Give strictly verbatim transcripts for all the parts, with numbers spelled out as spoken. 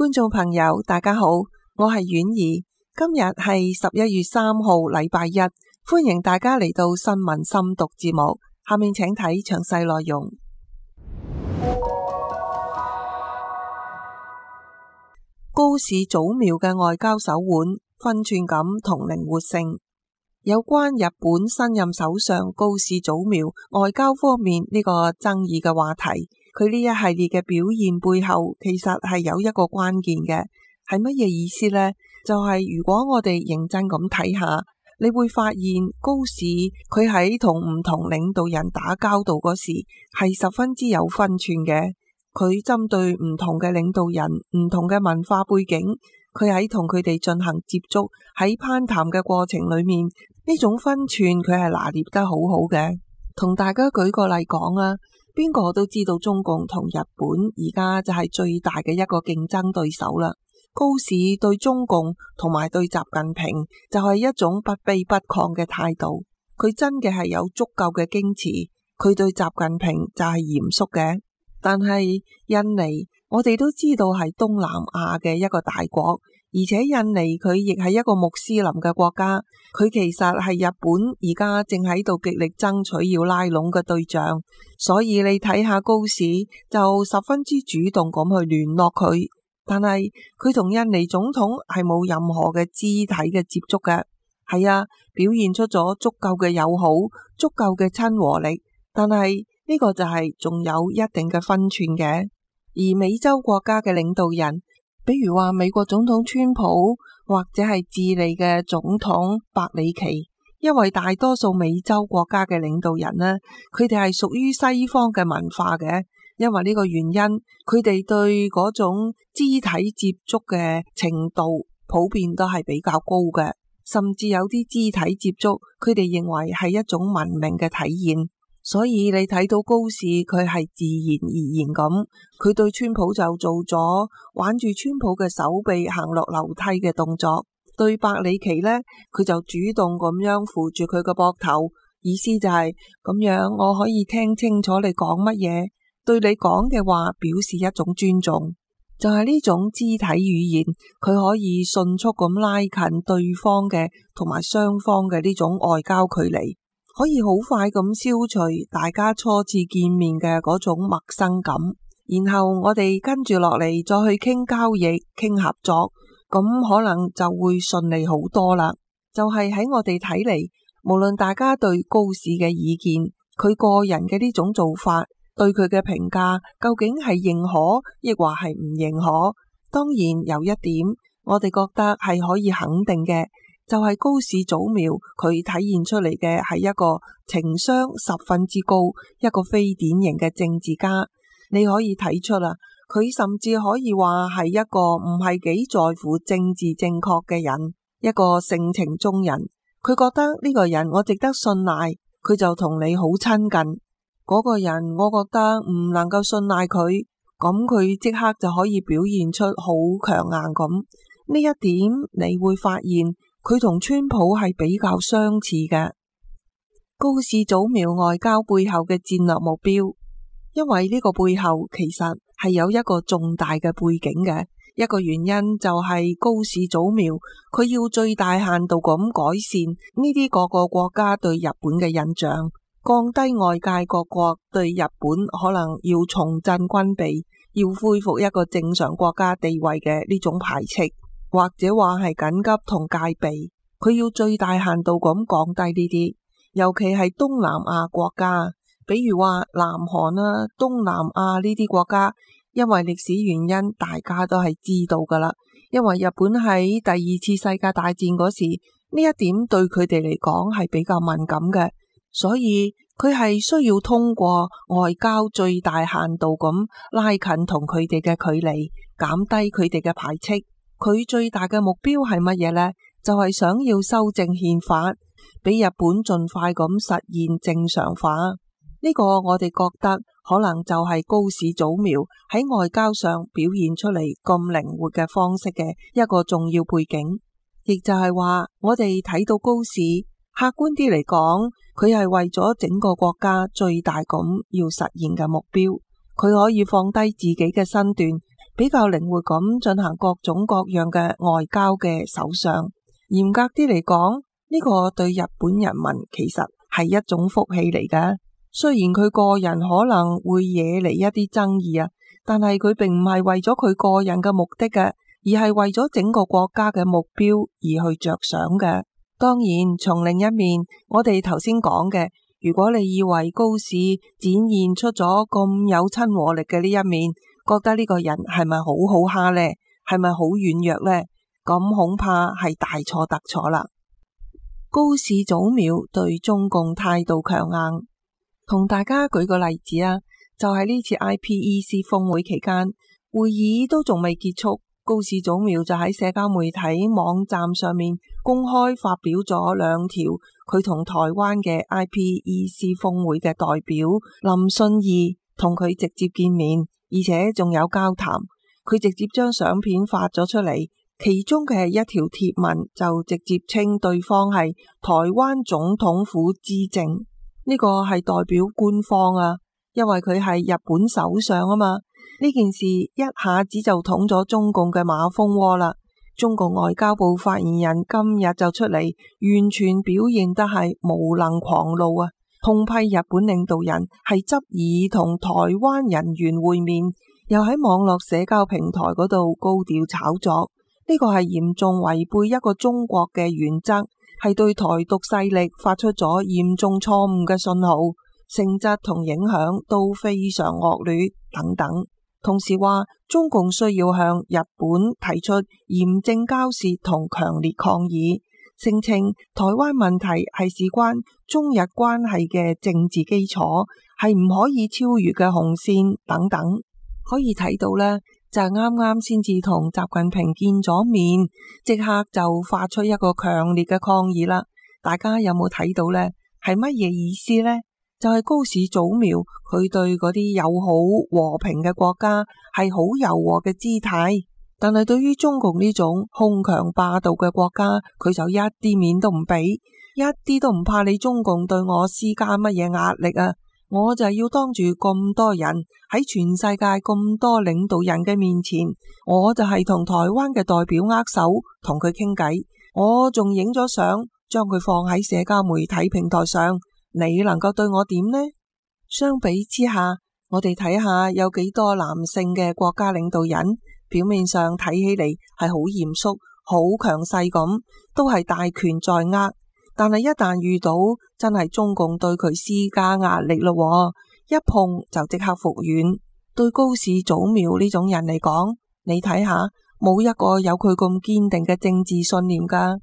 觀眾朋友大家好，我係婉兒，今日係十一月三號禮拜一，歡迎大家嚟到新聞深讀節目，下面請睇詳細內容。高市早苗嘅外交手腕、分寸感同靈活性。有關日本新任首相高市早苗外交方面呢個爭議嘅話題，佢呢一系列嘅表現背後其實係有一個關鍵嘅，係乜嘢意思呢？就係、是、如果我哋認真咁睇下，你會發現高市佢喺同唔同領導人打交道嗰時係十分之有分寸嘅。佢針對唔同嘅領導人、唔同嘅文化背景，佢喺同佢哋進行接觸，喺攀談嘅過程裏面，呢種分寸佢係拿捏得好好嘅。同大家舉個例講啊，邊個都知道中共同日本而家就係最大嘅一個競爭對手啦。高市對中共同埋對習近平就係一種不卑不亢嘅態度，佢真嘅係有足夠嘅矜持。佢對習近平就係嚴肅嘅。但係印尼，我哋都知道係東南亞嘅一個大國，而且印尼佢亦係一個穆斯林嘅國家，佢其實係日本而家正喺度極力爭取要拉攏嘅對象，所以你睇下高市就十分之主動咁去聯絡佢，但係佢同印尼總統係冇任何嘅肢體嘅接觸嘅，係啊，表現出咗足夠嘅友好，足夠嘅親和力，但係呢個就係仲有一定嘅分寸嘅。而美洲國家嘅領導人，比如話美國總統川普或者係智利嘅總統百里奇，因為大多數美洲國家嘅領導人呢，佢哋係屬於西方嘅文化嘅，因為呢個原因，佢哋對嗰種肢體接觸嘅程度普遍都係比較高嘅，甚至有啲肢體接觸，佢哋認為係一種文明嘅體現。所以你睇到高市佢係自然而然咁，佢對川普就做咗挽住川普嘅手臂行落樓梯嘅動作，對百里奇呢，佢就主動咁樣扶住佢個膊頭，意思就係咁樣我可以聽清楚你講乜嘢，對你講嘅話表示一種尊重，就係呢種肢體語言，佢可以迅速咁拉近對方嘅同埋雙方嘅呢種外交距離，可以好快咁消除大家初次見面嘅嗰種陌生感，然後我哋跟住落嚟再去傾交易、傾合作，咁可能就會順利好多啦。就係喺我哋睇嚟，無論大家對高市嘅意見，佢個人嘅呢種做法，對佢嘅評價究竟係認可亦或係唔認可，當然有一點我哋覺得係可以肯定嘅，就係高市早苗佢體現出嚟嘅係一個情商十分之高，一個非典型嘅政治家。你可以睇出啦，佢甚至可以話係一個唔係幾在乎政治正確嘅人，一個性情中人。佢覺得呢個人我值得信賴，佢就同你好親近。嗰個人我覺得唔能夠信賴佢，咁佢即刻就可以表現出好強硬咁。呢一點你會發現佢同川普係比較相似嘅。高市早苗外交背後嘅戰略目標，因為呢個背後其實係有一個重大嘅背景嘅，一個原因就係高市早苗佢要最大限度咁改善呢啲各個國家對日本嘅印象，降低外界各國對日本可能要重振軍備，要恢復一個正常國家地位嘅呢種排斥，或者話係緊急同戒備，佢要最大限度咁降低呢啲，尤其係東南亞國家，比如話南韓啦、東南亞呢啲國家，因為歷史原因大家都係知道噶啦，因為日本喺第二次世界大戰嗰時，呢一點對佢哋嚟講係比較敏感嘅，所以佢係需要通過外交最大限度咁拉近同佢哋嘅距離，減低佢哋嘅排斥。佢最大嘅目標係乜嘢呢？就係想要修正憲法，俾日本盡快咁實現正常化。呢個我哋覺得可能就係高市早苗喺外交上表現出嚟咁靈活嘅方式嘅一個重要背景，亦就係話我哋睇到高市，客觀啲嚟講，佢係為咗整個國家最大咁要實現嘅目標，佢可以放低自己嘅身段， 比較靈活咁進行各種各樣嘅外交嘅首相。嚴格啲嚟講，呢個對日本人民其實係一種福氣嚟嘅。雖然佢個人可能會惹嚟一啲爭議啊，但係佢並唔係為咗佢個人嘅目的嘅，而係為咗整個國家嘅目標而去着想嘅。當然，從另一面，我哋頭先講嘅，如果你以為高市展現出咗咁有親和力嘅呢一面，覺得呢個人係咪好好蝦呢？係咪好軟弱呢？咁恐怕係大錯特錯啦。高市早苗對中共態度強硬，同大家舉個例子啊，就係呢次 I P E C 峰會期間，會議都仲未結束，高市早苗就喺社交媒體網站上面公開發表咗兩條佢同台灣嘅 I P E C 峰會嘅代表林信義同佢直接見面，而且仲有交談。佢直接將相片發咗出嚟，其中嘅一條貼文就直接稱對方係台灣總統府資政，呢個係代表官方啊，因為佢係日本首相啊嘛。呢件事一下子就捅咗中共嘅馬蜂窩啦。中共外交部發言人今日就出嚟，完全表現得係無能狂怒啊，痛批日本領導人係執意同台灣人員會面，又喺網絡社交平台嗰度高調炒作。呢個係嚴重違背一個中國嘅原則，係對台獨勢力發出咗嚴重錯誤嘅信號，性質同影響都非常惡劣等等。同時話中共需要向日本提出嚴正交涉同強烈抗議，聲稱台灣問題係事關中日關係嘅政治基礎，係唔可以超越嘅紅線等等。可以睇到呢，就係啱啱先至同習近平見咗面，即刻就發出一個強烈嘅抗議啦。大家有冇睇到呢？係乜嘢意思呢？就係高市早苗佢對嗰啲友好和平嘅國家係好柔和嘅姿態，但係對於中共呢種兇強霸道嘅國家，佢就一啲面都唔俾，一啲都唔怕你中共對我施加乜嘢壓力啊！我就要當住咁多人喺全世界咁多領導人嘅面前，我就係同台灣嘅代表握手同佢傾偈，我仲影咗相將佢放喺社交媒體平台上。你能夠對我點呢？相比之下，我哋睇下有幾多男性嘅國家領導人，表面上睇起嚟係好嚴肅、好強勢咁，都係大權在握。但係一旦遇到真係中共對佢施加壓力咯，一碰就即刻復軟。對高市早苗呢種人嚟講，你睇下，冇一個有佢咁堅定嘅政治信念㗎。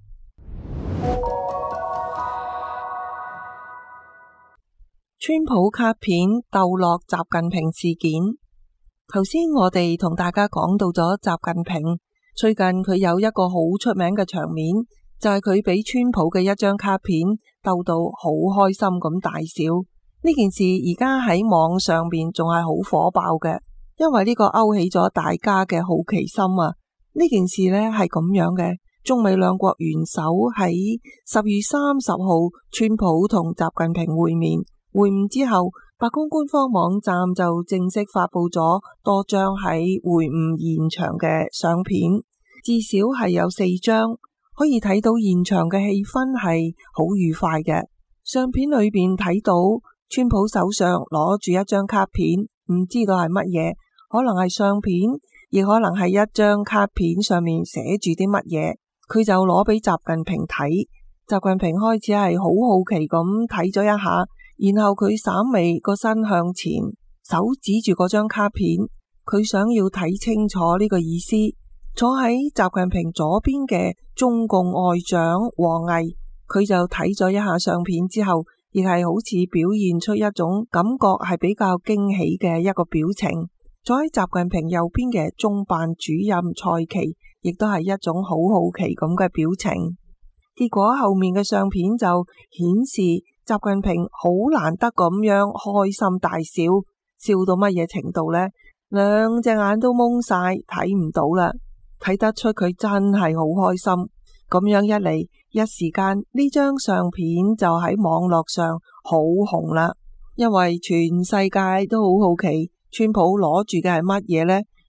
川普卡片逗樂習近平事件，頭先我哋同大家講到咗習近平最近佢有一個好出名嘅場面，就係佢俾川普嘅一張卡片逗到好開心咁大笑。呢件事而家喺網上邊仲係好火爆嘅，因為呢個勾起咗大家嘅好奇心啊！呢件事呢係咁樣嘅，中美兩國元首喺十月三十號川普同習近平會面。會晤之後，白宮官方網站就正式發佈咗多張喺會晤現場嘅相片，至少係有四張，可以睇到現場嘅氣氛係好愉快嘅。相片裏邊睇到川普手上攞住一張卡片，唔知道係乜嘢，可能係相片，亦可能係一張卡片上面寫住啲乜嘢，佢就攞俾習近平睇。習近平開始係好好奇咁睇咗一下。然後佢稍微個身向前，手指住嗰張卡片，佢想要睇清楚呢個意思。坐喺習近平左邊嘅中共外長王毅，佢就睇咗一下相片之後，亦係好似表現出一種感覺係比較驚喜嘅一個表情。坐喺習近平右邊嘅中辦主任蔡奇，亦都係一種好好奇咁嘅表情。結果後面嘅相片就顯示習近平好難得咁樣開心大笑，笑到乜嘢程度呢？兩隻眼都蒙晒，睇唔到啦，睇得出佢真係好開心。咁樣一嚟，一時間呢張相片就喺網絡上好紅啦，因為全世界都好好奇川普攞住嘅係乜嘢呢？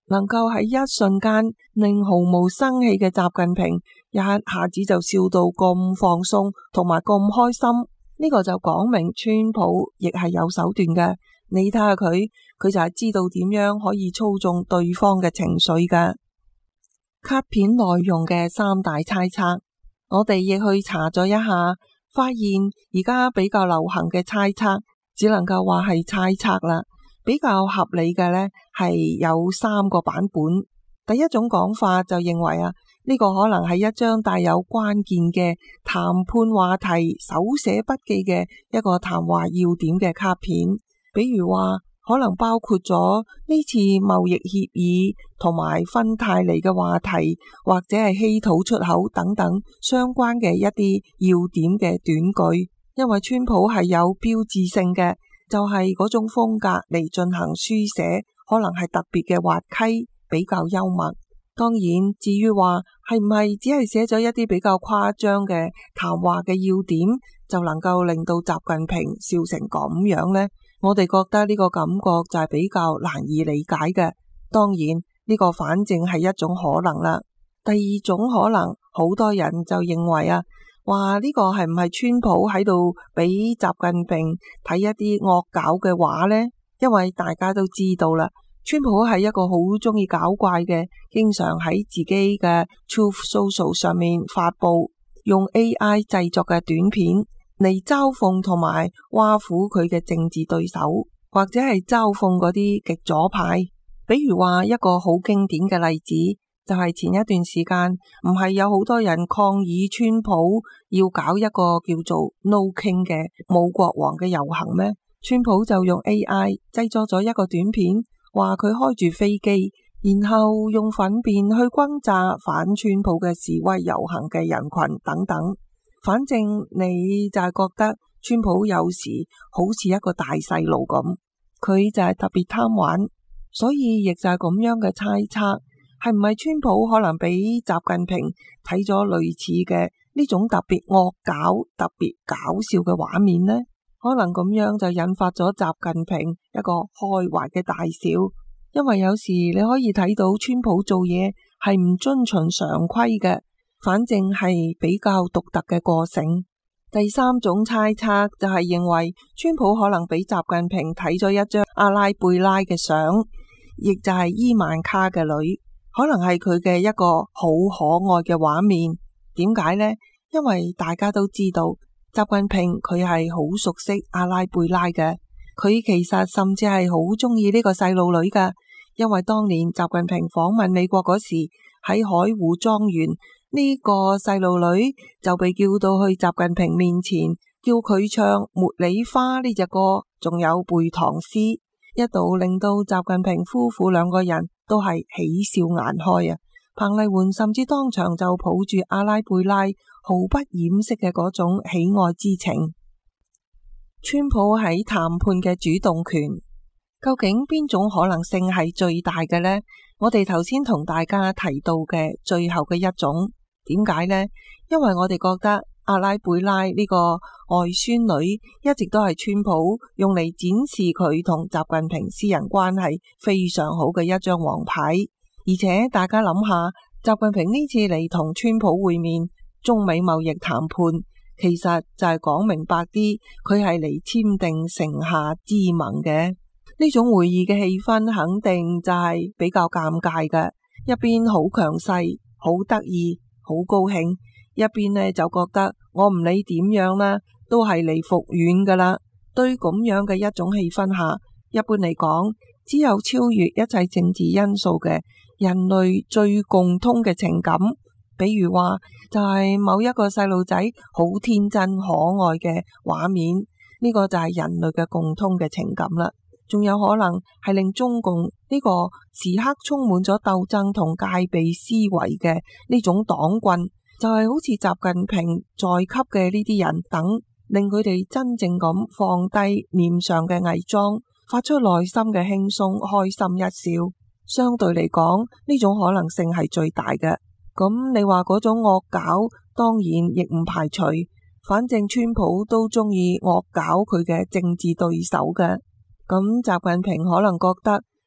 能夠喺一瞬間令毫無生氣嘅習近平一下子就笑到咁放鬆同埋咁開心，呢個就講明川普亦係有手段嘅。你睇下佢，佢就係知道點樣可以操縱對方嘅情緒嘅。卡片內容嘅三大猜測，我哋亦去查咗一下，發現而家比較流行嘅猜測只能夠話係猜測啦。比較合理嘅呢係有三個版本。第一種講法就認為啊，呢個可能係一張帶有關鍵嘅談判話題手寫筆記嘅一個談話要點嘅卡片，比如話可能包括咗呢次貿易協議同埋芬太尼嘅話題，或者係稀土出口等等相關嘅一啲要點嘅短句。因為川普係有標誌性嘅，就係嗰種風格嚟進行書寫，可能係特別嘅滑稽，比較幽默。當然，至於話係唔係只係寫咗一啲比較誇張嘅談話嘅要點，就能夠令到習近平笑成咁樣呢？我哋覺得呢個感覺就係比較難以理解嘅。當然，呢個反正係一種可能啦。第二種可能，好多人就認為啊，話呢個係唔係川普喺度俾習近平睇一啲惡搞嘅畫呢？因為大家都知道啦，川普係一個好中意搞怪嘅，經常喺自己嘅 Truth Social 上面發佈用 A I 製作嘅短片嚟嘲諷同埋挖苦佢嘅政治對手，或者係嘲諷嗰啲極左派。比如話一個好經典嘅例子，就係前一段時間唔係有好多人抗議川普要搞一個叫做 No King 嘅冇國王嘅遊行咩？川普就用 A I 製作咗一個短片，話佢開住飛機，然後用糞便去轟炸反川普嘅示威遊行嘅人群等等。反正你就係覺得川普有時好似一個大細路咁，佢就係特別貪玩，所以亦就係咁樣嘅猜測。係唔係川普可能俾習近平睇咗類似嘅呢種特別惡搞、特別搞笑嘅畫面呢？可能咁樣就引發咗習近平一個開懷嘅大笑，因為有時你可以睇到川普做嘢係唔遵循常規嘅，反正係比較獨特嘅個性。第三種猜測就係認為川普可能俾習近平睇咗一張阿拉貝拉嘅相，亦就係伊萬卡嘅女。可能係佢嘅一個好可愛嘅畫面。點解呢？因為大家都知道習近平佢係好熟悉阿拉貝拉嘅，佢其實甚至係好中意呢個細路女㗎。因為當年習近平訪問美國嗰時，喺海湖莊園，呢個細路女就被叫到去習近平面前，叫佢唱《茉莉花》呢隻歌，仲有背唐詩，一度令到習近平夫婦兩個人都係喜笑顏開啊！彭麗媛甚至當場就抱住阿拉貝拉，毫不掩飾嘅嗰種喜愛之情。川普喺談判嘅主動權，究竟邊種可能性係最大嘅呢？我哋頭先同大家提到嘅最後嘅一種，點解呢？因為我哋覺得阿拉貝拉呢個外孫女一直都係川普用嚟展示佢同習近平私人關係非常好嘅一張王牌。而且大家諗下，習近平呢次嚟同川普會面，中美貿易談判，其實就係講明白啲，佢係嚟簽訂城下之盟嘅。呢種會議嘅氣氛肯定就係比較尷尬嘅，一邊好強勢，好得意，好高興，一邊呢就覺得我唔理點樣啦，都係嚟服軟噶啦。對咁樣嘅一種氣氛下，一般嚟講，只有超越一切政治因素嘅人類最共通嘅情感，比如話就係某一個細路仔好天真可愛嘅畫面，呢個就係人類嘅共通嘅情感啦。仲有可能係令中共呢個時刻充滿咗鬥爭同戒備思維嘅呢種黨棍，就係好似習近平在級嘅呢啲人等，令佢哋真正咁放低臉上嘅偽裝，發出內心嘅輕鬆開心一笑。相對嚟講，呢種可能性係最大嘅。咁你話嗰種惡搞，當然亦唔排除，反正川普都中意惡搞佢嘅政治對手嘅。咁習近平可能覺得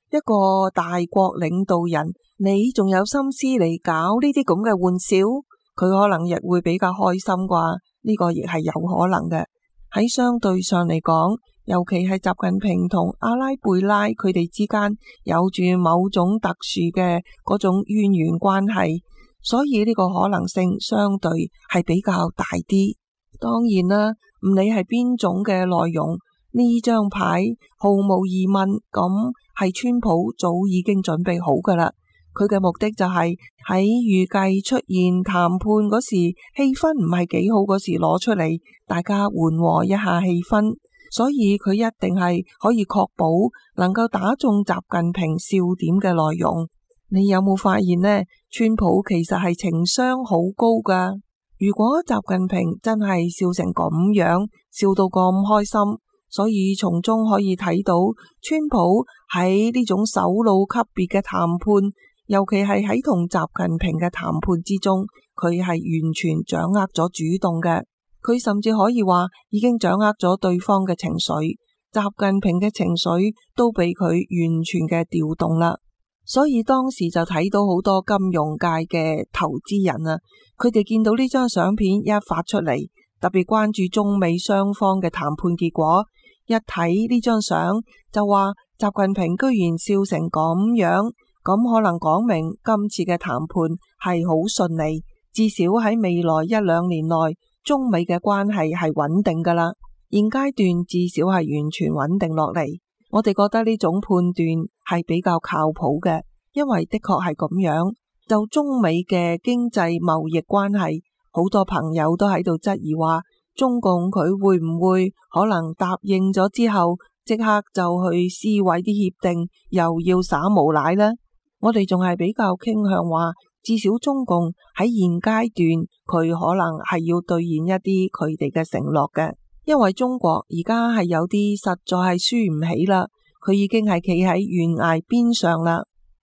一個大國領導人，你仲有心思嚟搞呢啲咁嘅玩笑？佢可能亦會比較開心啩？呢個亦係有可能嘅。喺相對上嚟講，尤其係習近平同阿拉貝拉佢哋之間有住某種特殊嘅嗰種淵源關係，所以呢個可能性相對係比較大啲。當然啦，唔理係邊種嘅內容，呢張牌毫無疑問咁係川普早已經準備好噶啦。佢嘅目的就係喺預計出現談判嗰時，氣氛唔係幾好嗰時攞出嚟，大家緩和一下氣氛。所以佢一定係可以確保能夠打中習近平笑點嘅內容。你有冇發現呢？川普其實係情商好高噶。如果習近平真係笑成咁樣，笑到咁開心，所以從中可以睇到川普喺呢種首腦級別嘅談判，尤其係喺同習近平嘅談判之中，佢係完全掌握咗主動嘅。佢甚至可以話已經掌握咗對方嘅情緒，習近平嘅情緒都被佢完全嘅調動啦。所以當時就睇到好多金融界嘅投資人啊，佢哋見到呢張相片一發出嚟，特別關注中美雙方嘅談判結果，一睇呢張相就話習近平居然笑成咁樣，咁可能講明今次嘅談判係好順利，至少喺未來一兩年內中美嘅關係係穩定噶啦。現階段至少係完全穩定落嚟，我哋覺得呢種判斷係比較靠譜嘅，因為的確係咁樣。就中美嘅經濟貿易關係，好多朋友都喺度質疑話，中共佢會唔會可能答應咗之後，即刻就去撕毀啲協定，又要耍無賴呢？我哋仲係比較傾向話，至少中共喺現階段佢可能係要兌現一啲佢哋嘅承諾嘅，因為中國而家係有啲實在係輸唔起啦，佢已經係企喺懸崖邊上啦。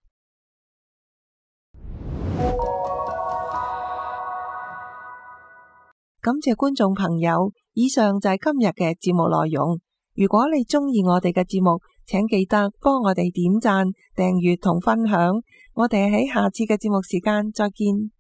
感謝觀眾朋友，以上就係今日嘅節目內容。如果你鍾意我哋嘅節目，請記得幫我哋點讚、訂閱同分享。我哋喺下次嘅節目時間再見。